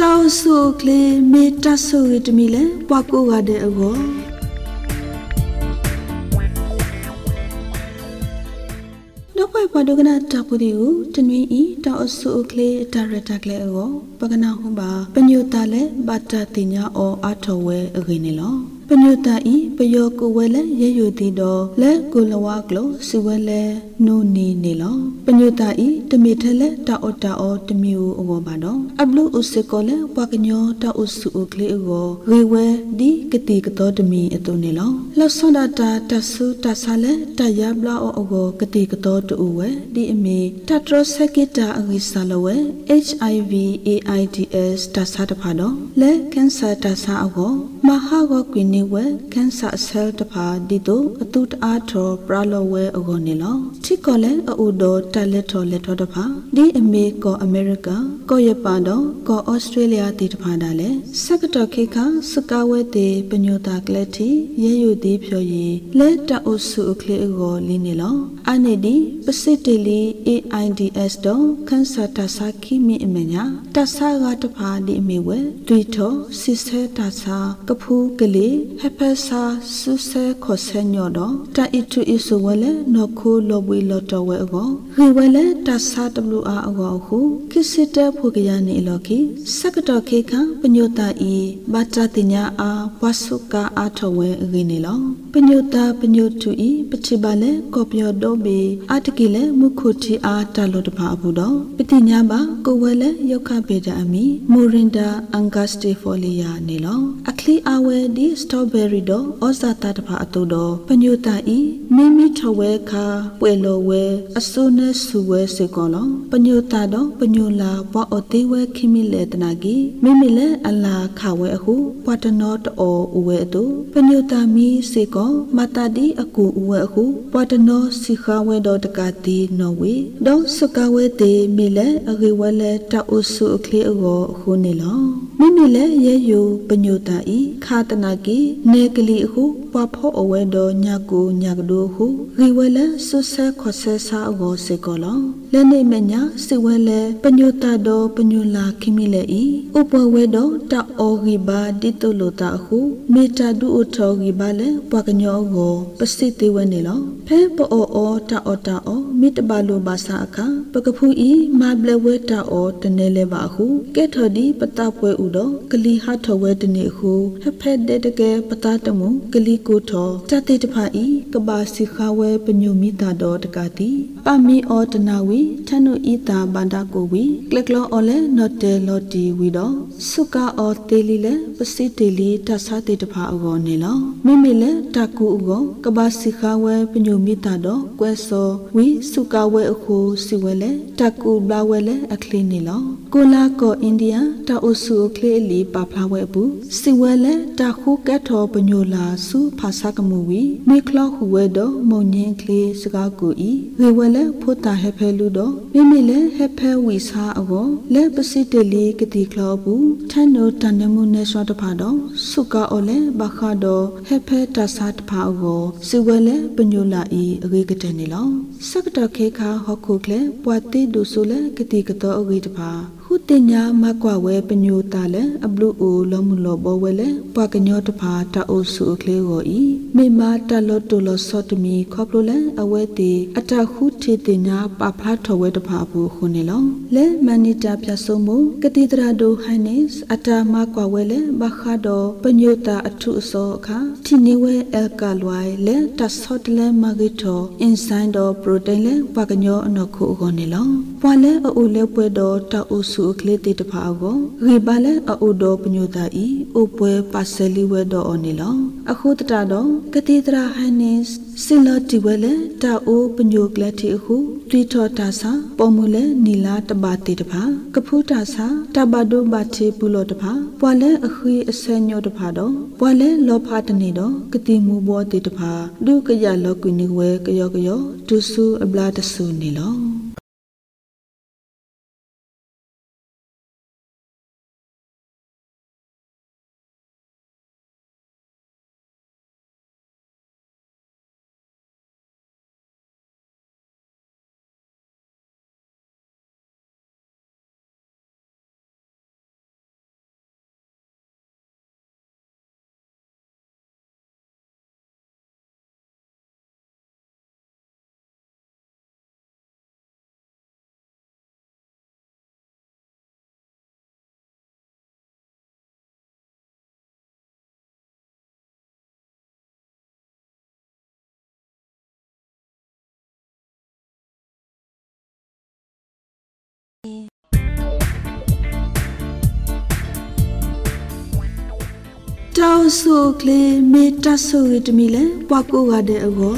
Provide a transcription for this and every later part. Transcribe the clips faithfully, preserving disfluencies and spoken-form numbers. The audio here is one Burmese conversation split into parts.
Tao so kle me ta so it mi le wa ko ga de ago no pa pa do gana ta pu di u tnwi i tao so kle ta ra ta kle ago pa gana hu ba panyo ta le ba ta tinya o a tho we agi ni lo panyo ta i payo ko we le ye yu ti do le ko la wa klo si we le no ni ni lo panyo ta i tmi the le ta o ta o tmi u ago ba do ablu u se ko le wa kanyo ta u su u kle ago ri we di kati ka to tmi atu ni lo lo so da ta ta su ta sa le ta ya bla o ago kati ka to tu u we di ame ta tro se ki ta agi sa lo we H I V AIDS ta sa ta pha do le cancer ta sa ago ma ha go kwin ni we cancer cell ta pha di to atu ta tho pra lo we ago ni lo thi ko le au do ta le tho le tho ta pha di ame ko America ko Japan do ko Australia ti ta pha da le sak ta khi kha saka we te panyo ta kle thi ye yu ti phyo yi le ta o su kle ago li ni lo ane di Pacifically AIDS do cancer ta sa ki mi amenya ta sa ga ta pha di ame we twi tho si se ta sa ka phu ka le hepa sa su se kho se nyo do ta itu isu wele no kho lo bwi lo to we ago ri wele ta sa w r ago khu kisite phu ka ya ni lo ki sak to ke kha panyo ta i ba ta tinya a wasu ka a tho we agi ni lo panyo ta panyo tu i pachi ba le ko pyo do be a ta ki le mu khu thi a ta lo ta pha bu do piti nya ba ko we le yok kha be da ami morinda angustifolia ni lo akli a we di strawberry do oza ta ta pha atu do panyo ta i mi mi tho we kha pwe lo we asu ne su we se ko lo panyo ta do panyo la wa o te we khimi le tana gi mi mi le ala kha we a hu patano to o u we atu panyo ta mi se ko mata di aku u we a hu patano si kha we do ta ka ti no we do su ka we te mi le agi we le ta u su kle ago hu ni lo mi mi le ye yu panyo ta i kha tana gi ne kli hu pa pho o we do nya ku nya do hu ri we le su se kho se sa ago se ko lo le ne me nya si we le panyo ta do panyo la khimi le i u po we do ta o ri ba di to lo ta hu me ta du o tho ri ba le pa ka nyo go pasi te we ni lo phe po o o ta o ta o mi ta ba lo ba sa kha pa ka phu i ma ble we ta o ta ne le ba hu ke tho di pata pwe u do kli ha tho we de ne hu he phe de de ke pata ta mu kli ko tho ta te ta pha i ka ba si kha we panyo mi ta do ta ka ti pa mi o ta na wi thanu i ta ba da ko wi klek lo o le no te lo ti wi do su ka o te li le pasi te li ta sa te ta pha ago ne lo mi mi le ta ku ugo ka ba si kha we panyo mi ta do kwe so wi su ka we a khu si we le ta ku bla we le a kle ni lo ko la ko India ta o su kle li pa phla we bu si we le ta khu ka tho panyo la su pha sa ka mu wi mi klo hu we do mo nyin kle sa ka ku i ri we le pho ta he phe lu do mi mi le he phe wi sa ago le pasi te li ka ti klo bu than no ta ne mu ne so ta pha do su ka o le ba kha do he phe ta sa ta pha ago si we le panyo la i agi ka te ni lo sak ta khe kha ho khu kle pwa ti du su le ka ti ka to agi ta pha hu te nya ma kwa we panyo ta le ablu o lo mu lo bo we le pwa ka nyo ta pha ta o su kle go i me ma ta lo to lo so to mi khop lo le awe te ata hu the te nya pa phla tho we ta pha bu khu ni lo le mani ta pya so mu ka ti tra do highness ata ma kwa we le ba kha do panyo ta athu so kha thi ni we alkaloid le ta so de le ma gi tho enzyme do protein le pa ka nyo ano khu go ni lo pwa le o le pwe do ta o su kle te ta pha go ri ba le o do panyo ta i o pwe pa se li we do o ni lo a khu ta do ka ti tra highness sin lo ti we le ta o panyo kle ti khu twi tho ta sa po mu le ni la ta ba ti ta pha ka phu ta sa ta ba do ba thi pu lo ta pha pwa le a khi a se nyo ta pha do pwa le lo pha ta ni do ka ti mu bo ti ta pha du ka ya lo ku ni we ka yo ka yo tu su a bla ta su ni lo တောက်ဆုကလေးမေတ္တာဆုရတမီလဲပွားကိုရတဲ့အကော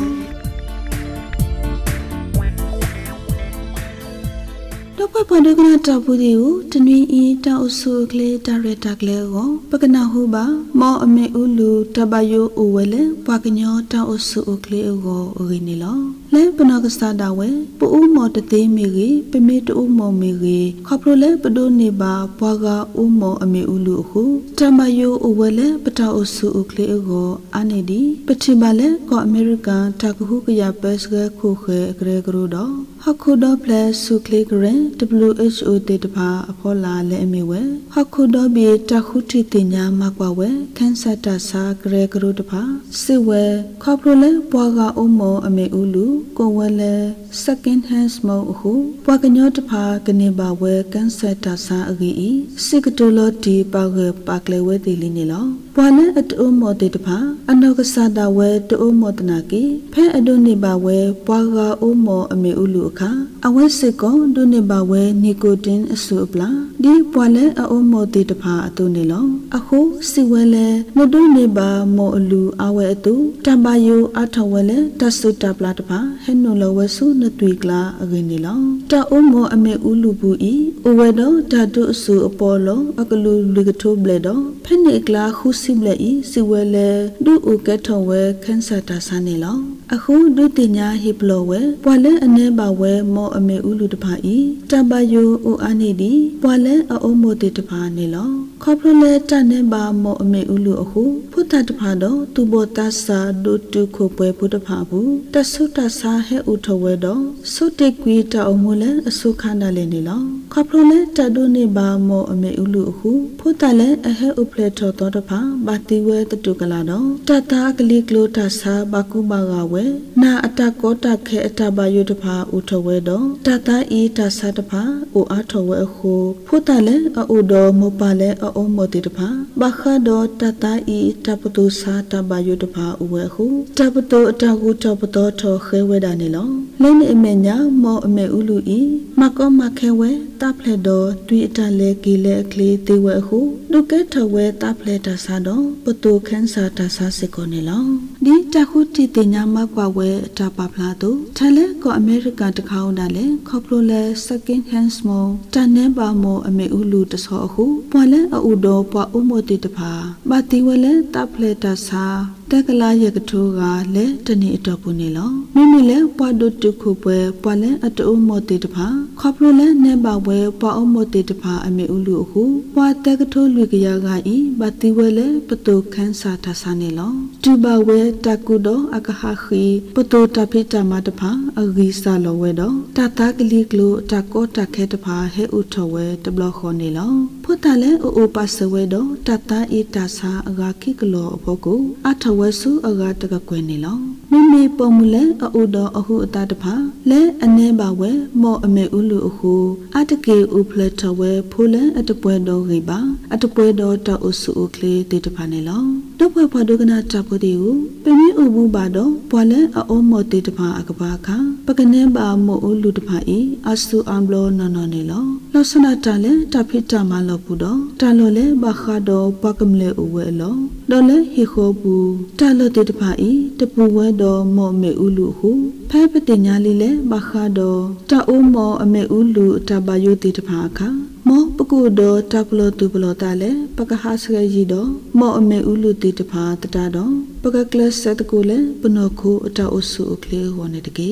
တော့ဖွင့်ဒုကနာတောက်ဘူးဒီကိုတနွေအီတောက်ဆုကလေးဒါရတာကလေးကိုပကနာဟုပါမောအမေဥလူတဘယိုအိုဝဲလဲပွားကညောတောက်ဆုကလေးကိုရင်းနေလောလဲပနောကစားတာဝဲပူမောတသေးမီကြီးပမေတူမောမီကြီးခပလိုလဲပဒိုနေပါဘွားကဥမောအမေဥလူဟုတမယိုအိုဝဲလဲပတောက်ဆုကလေးကိုအာနေဒီပတိပါလဲကောအမေရိကန်တကဟုကရပတ်စကခုခဲဂရေဂရူတော့ဟခုဒပလဆုကလေးဂရ W H O တေတပါအဖောလာလဲအမေဝဲဟခုဒဘီတခုတီတင်ညာမကွာဝဲခန်းဆတ်တာစာဂရေဂရူတပါစစ်ဝဲခပလိုလဲဘွားကဥမောအမေဥလူကိုဝဲလဲ second hand smoke ဟုပွားကညောတဖာကနေပါဝဲကန်ဆတ်တာစာအဂီစစ်ကတိုလော်တီပါကပါကလေဝဲတီလီနေလောပွာလဲအတူမောတေတဖာအနောက်ကစားတာဝဲတူမောတနာကီဖဲအဒုနေပါဝဲပွားကဥမောအမေဥလူအခါအဝဲစစ်ကောဒုနေပါဝဲနီကိုတင်အဆူပလာဒီပွာလဲအုံမောတေတဖာအတူနေလောအခုစီဝဲလဲမဒုနေပါမောအလူအဝဲအတူတမ်ပါယိုအထဝဲလဲတဆုတပလာတဖာဟဲနိုလဝဲဆုနတွေ့ကလာအကင်းနေလောတအုံမောအမေဥလူဘူးဤအဝဲတော့ဓာတုအဆူအပေါ်လောအကလူလူကထိုးဘလဲတော့ဖဲနေကလာခုစီဘလဲဤစီဝဲလဲဒုဥကဲထောဝဲခန်းဆတာဆာနေလောအခုဒုတိညာဟိပလောဝဲပွာလဲအနေပါဝဲမောအမေဥလူတဖာဤတမ်ပါယိုအိုအာနေဒီပွာလဲအုံမောတေတဖာနေလောခေါပလဲတနေပါမောအမေဥလူအခုဖုတတဖာတော့သူဘောတဆာဒုတုခုပွဲဖုတဖာဘူးတဆုတဆာဟဲဥထဝဲတော့ဆုတေကွေတအုံမလဲအဆုခန္ဓာလဲနေလောခေါပလဲတဒုနေပါမောအမေဥလူအခုဖုတလဲအဟဲဥပလက်ထောတော်တဖာဘာတိဝဲတတုကလာတော့တတာကလိကလိုတဆာဘကုဘာကဝဲနာအတကောတခဲအတဘယုတဖာဥထဝဲတော့တတာဤတဆာတဖာအိုအထဝဲအခုဖုတလဲအိုတော်မပါလဲအုံမောတိတဖာဘခါတော့တတာဤတပတုစာတဘယုတဖာဥဝဲခုတပတုအတကူတပတောထောခဲဝဲတာနေလောလဲနေအမေညာမောအမေဥလူဤမကောမခဲဝဲတဖလက်တော်တွေ့အတလဲကီလဲကလေးတေဝဲခုဒုကဲထဝဲတဖလက်တာစာတော့ပတုခန်းစာတာစာစစ်ကိုနေလောဒီတခုတီတင်ညာမကွာဝဲအတပပလာတို့ထလဲကောအမေရိကန်တခေါင်းတာလဲခေါပလိုလဲ second hand smoke တန်နေပါမောအမေဥလူတဆောအခုပွာလဲအူတော်ပွာဥမောတိတဖာဘာတိဝဲလဲတဖလက်တာစာတက်ကလာရကထိုးကလဲတနေ့အတော်ပူနေလောမိမိလဲပွာဒုတုခုပွဲပွာလဲအတူမောတေတဖာခေါပလိုလဲနေပါဝဲပွာအမောတေတဖာအမေဥလူအခုပွာတက်ကထိုးလူကရကဤဘာတိဝဲလဲပတုခန်းစာထဆာနေလောတူပါဝဲတကုတော်အကဟာခီပတုတပိတမတဖာအဂီစာလောဝဲတော့တတာကလိကလိုတကောတခဲတဖာဟဲဥထဝဲတဘလခေါ်နေလောဖုတလဲအိုအိုပါဆဝဲတော့တတာဤတဆာအဂါခိကလောအဖို့ကိုအထဝဲစုအဂါတကကွယ်နေလောမိမိပုံမူလဲအိုတော်အဟုအတာတဖာလဲအနေပါဝဲမောအမေဥလူအခုအတကေဥဖလက်ထဝဲဖိုးလဲအတပွဲတော်ခိပါအတပွဲတော်တောအဆုကလေးတေတဖာနေလောတော့ဖွယ်ဖွာဒုကနာတပ်ဖို့ဒီကိုပြင်းဥဘူးပါတော့ပွာလဲအုံမောတေတဖာအကဘာခါပကနေပါမောဥလူတဖာဤအဆုအံဘလောနော်နော်နေလောလောစနာတလဲတဖိတမလောဘူးတော့တလောလဲဘခါတော့ပကမလဲဥဝဲလောတော့လဲဟေခိုဘူးတလောတေတဖာဤတပူဝဲတော်မောမေဥလူဟုဖဲပတိညာလေးလဲဘခါတော့တအိုးမောအမေဥလူတဘယုတေတဖာခါမောပကုတော်တပလောတူပလောတာလဲပကဟာစရကြီးတော့မောအမေဥလူတေတဖာတတာတော့ပကကလစတကိုလဲပနောခုအတအဆုကလေးဟောနေတကေ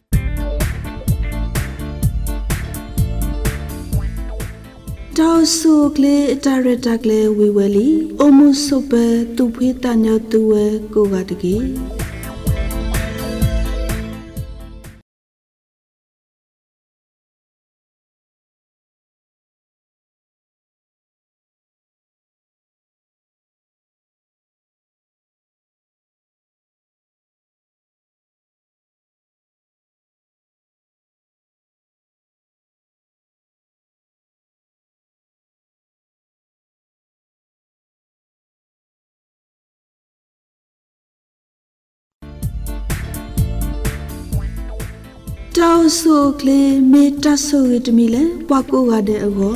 တောက်ဆုကလေးတရတကလေးဝီဝဲလီအမှုဆုပဲသူဖေးတညောသူဝဲကိုကတကေเจ้าสุเคลเมตาสุริตมีเลปากูกาเดอโก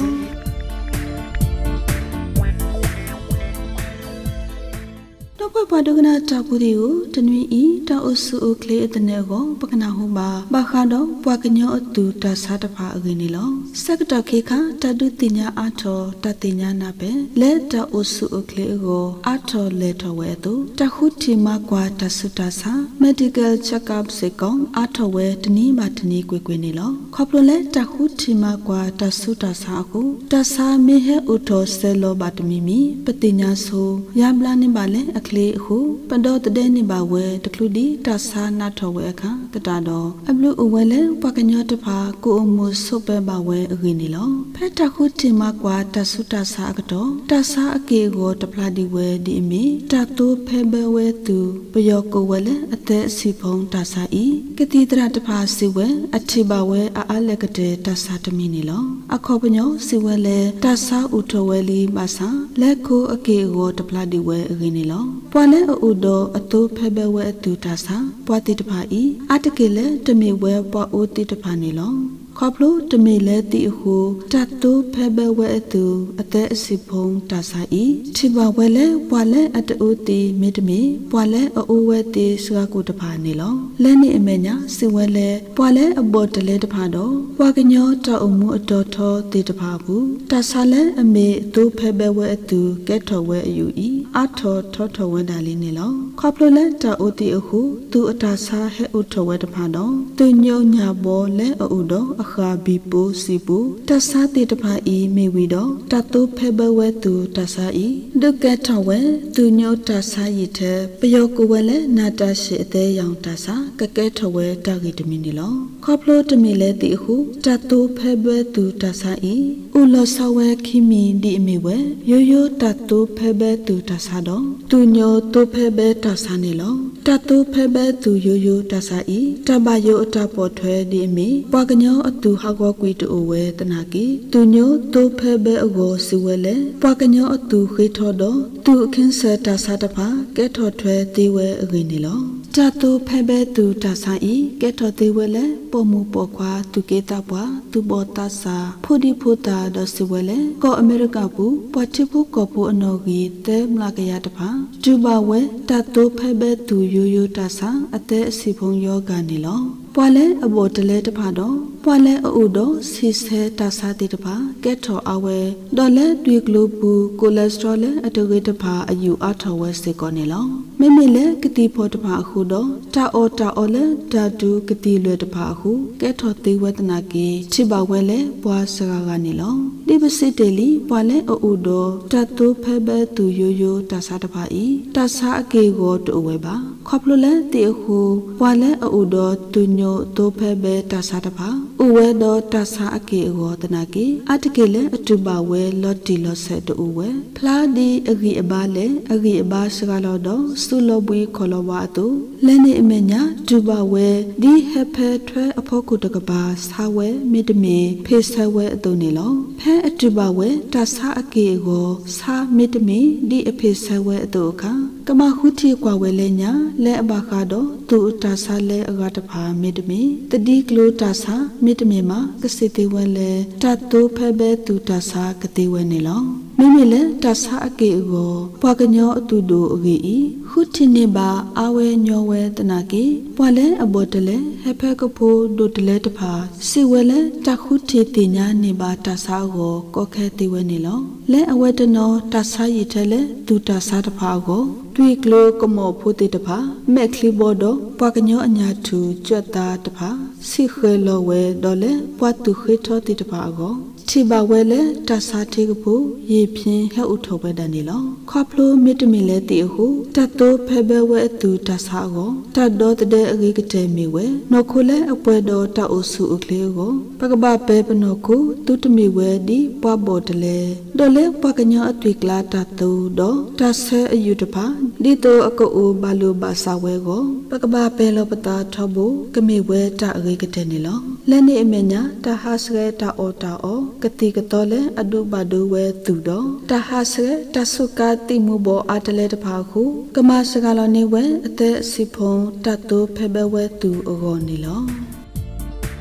တော့ဘာဒကနာတာပူဒီကိုတနွေဤတောက်အဆူအိုကလေးအတနေကိုပကနာဟောပါဘာခါတော့ပွားကညောအတူတဆာတဖာအကင်းနေလောစက်ကတခေခတတုတင်ညာအာထောတတင်ညာနာပဲလဲတောက်အဆူအိုကလေးကိုအာထောလဲထောဝဲသူတခုတီမကွာတဆုတဆာ medical check up စေကောင်အာထောဝဲတနည်းမှတနည်းကွယ်ကွယ်နေလောခေါပလိုလဲတခုတီမကွာတဆုတဆာကိုတဆာမေဟဲဥထောဆဲလောဘတမီမီပတင်ညာဆိုရမ်လာနေပါလဲအခလေအခုပဒေါ်တဲ့နေပါဝဲတကလူဒီတဆာနာထောဝဲအခါကတာတော့အဘလူအဝဲလဲပကညောတဖာကိုအမှုဆုပ်ပဲပါဝဲအခင်းနေလောဖက်တခုတင်မကွာတဆုတဆာကတော့တဆာအကေကိုတပလာဒီဝဲဒီအမီတတိုးဖဲဘဲဝဲသူပယောကိုဝဲလဲအသက်စီဖုံတဆာဤကတိတရတဖာစီဝဲအထိပါဝဲအာအလက်ကတဲ့တဆာတမီနေလောအခေါ်ပညောစီဝဲလဲတဆာဥထဝဲလီပါဆာလက်ကိုအကေကိုတပလာဒီဝဲအခင်းနေလောပွာလဲအိုဒအတိုးဖဲဘဲဝဲအတူတာဆာပွာတိတဖာဤအတကေလဲတမေဝဲပွာအိုတိတဖာနေလောခေါပလို့တမေလဲတိဟုတတိုးဖဲဘဲဝဲအတူအသက်အစီဖုံတာဆာဤထိပါဝဲလဲပွာလဲအတူတီမေတမေပွာလဲအိုဝဲတိစကားကိုတဖာနေလောလဲနေအမေညာစဝဲလဲပွာလဲအဘောတလဲတဖာတော့ပွာကညောတောက်အမှုအတော်ထောတိတဖာဘူးတာဆာလဲအမေအတူဖဲဘဲဝဲအတူကဲထော်ဝဲအယူဤအထော်ထောထောဝဲတာလေးနေလောခေါပလို့လဲတာအိုတီအခုသူအတာဆာဟဲဥထော်ဝဲတဖာတော့သူညုံညာဘောလဲအိုတော့အခါဘီပိုစီပူတဆာတိတဖာဤမေဝီတော့တတုဖဲဘဝဲသူတဆာဤဒုကဲထောဝဲသူညောတဆာရီတဲ့ပယောကိုဝဲလဲနာတရှိအသေးရောင်တဆာကကဲထောဝဲတာဂီတမီနေလောခေါပလို့တမီလဲတိအခုတတုဖဲဘဝဲသူတဆာဤဥလောဆဝဲခိမီဒီအမီဝဲရိုးရိုးတတုဖဲဘဲသူတဆာတော့သူညောတုဖဲဘဲတဆာနေလောတတုဖဲဘဲသူရိုးရိုးတဆာဤတဘယောအတပေါ်ထွဲဒီအမီပွားကညောအတူဟာကောကွီတူဝဲတနာကီသူညိုတိုဖဲဘဲအကိုစီဝဲလဲပွားကညောအတူခေထောတော့သူအခင်းဆတာဆာတဖာကဲထော်ထွဲသေးဝဲအကိနေလောတတူဖဲဘဲသူတဆာဤကဲထော်သေးဝဲလဲပေါ်မူပေါ်ခွာသူကေတာပွားသူဘောတဆာဖိုဒီဖိုတာတော့စီဝဲလဲကောအမေရိကဘူးပွားချဖို့ကောဖို့အနော်ကြီးတဲမလာကရတဖာကျူပါဝဲတတူဖဲဘဲသူယိုယိုတဆာအသက်အစီဖုံယောဂာနေလောပွာလဲအဘောတလဲတဖာတော့ပွာလဲအိုတော့စီဆဲတာဆာတိတဖာကဲထော်အဝဲဒေါ်လဲတွေ့ကလိုပူကိုလက်စထရောလဲအတဝေတဖာအယူအထော်ဝဲစေကောနေလောမိမိလဲကတိဖို့တဖာအခုတော့တာအော်တာအော်လဲဓာတုကတိလွယ်တဖာအခုကဲထော်သေးဝဲတနာကေချိပါဝဲလဲပွာစကားကနေလောဒီပစစ်တေလီပွာလဲအိုတော့တတူဖဲဘဲသူယိုယိုတာဆာတဖာဤတာဆာအကေကိုတူဝဲပါခေါပလိုလဲတေအခုပွာလဲအိုတော့သူညိုတိုဖဲဘဲတာဆာတဖာဥဝဲတော့တဆာအကေအောတနာကေအတကေလဲအတူပါဝဲလော်တီလော်ဆက်တူဝဲဖလာဒီအဂီအဘာလဲအဂီအဘာစကလောတော့စုလောဘွေခေါ်လောဝါတူလဲနေအမညာတူပါဝဲဒီဟက်ဖဲထွဲအဖို့ကုတကပါဆာဝဲမေတမေဖေဆဝဲအတုံနေလောဖဲအတူပါဝဲတဆာအကေကိုဆာမေတမေဒီအဖေဆဝဲအတုခါကမခုတီကွာဝဲလဲညာလဲအဘာခါတော့သူတဆာလဲအဂတဖာမေတမေတတိကလိုတဆာမေတမေမှာကစိတေဝဲလဲတတူဖဲဘဲသူတဆာကတိဝဲနေလောမိမိလဲတဆာအကေကိုပွားကညောအတူတူအကေဤခုတီနေပါအဝဲညောဝဲတနာကေပွာလဲအဘောတလဲဟဖဲကဖိုးဒိုတလဲတဖာစီဝဲလဲတခုတီတင်ညာနေပါတဆာကိုကောခဲတိဝဲနေလောလဲအဝဲတနောတဆာရီထဲလဲသူတဆာတဖာကိုတွေ့ကလိုကမောဖိုတိတဖာမက်ခလီဘောဒပွားကညောအညာထူကြွတ်တာတဖာစီခဲလောဝဲဒေါ်လဲပွားသူခေထောတိတဖာကိုချိပါဝဲလဲတဆာထေကဖို့ရေပြင်းဟဲ့ဥထောပဲတန်နေလောခေါပလိုမစ်တမီလဲတီဟုတတ်တိုးဖဲဘဲဝဲအတူတဆာကိုတတ်တော်တဲ့အဂိကတဲမီဝဲနော်ခိုလဲအပွဲတော်တအုစုအကလေးကိုပကပပဲပနောခုသူတမီဝဲဒီပွားဘော်တလဲဒေါ်လဲပွားကညောအတွေ့ကလာတတူတော့တဆဲအယူတပါဒီတိုအကူဘာလူဘာစာဝဲကိုပကပပဲလောပတာထောဖို့ကမေဝဲတအဂိကတဲနေလောလဲနေအမေညာတဟာစရဲတအောတာအောကတိကတော်လဲအဒုဘဒုဝဲသူတော့တဟာစရဲတဆုကတိမှုဘောအတလဲတဖာခုကမစကလောနေဝဲအသက်စီဖုံတတ်တိုးဖဲဘဲဝဲသူအောနေလော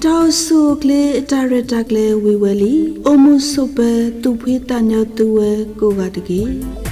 တောဆုကလေတာရတာကလေဝီဝဲလီအိုမှုဆုပဲသူဖေးတညောသူဝဲကိုကတကေ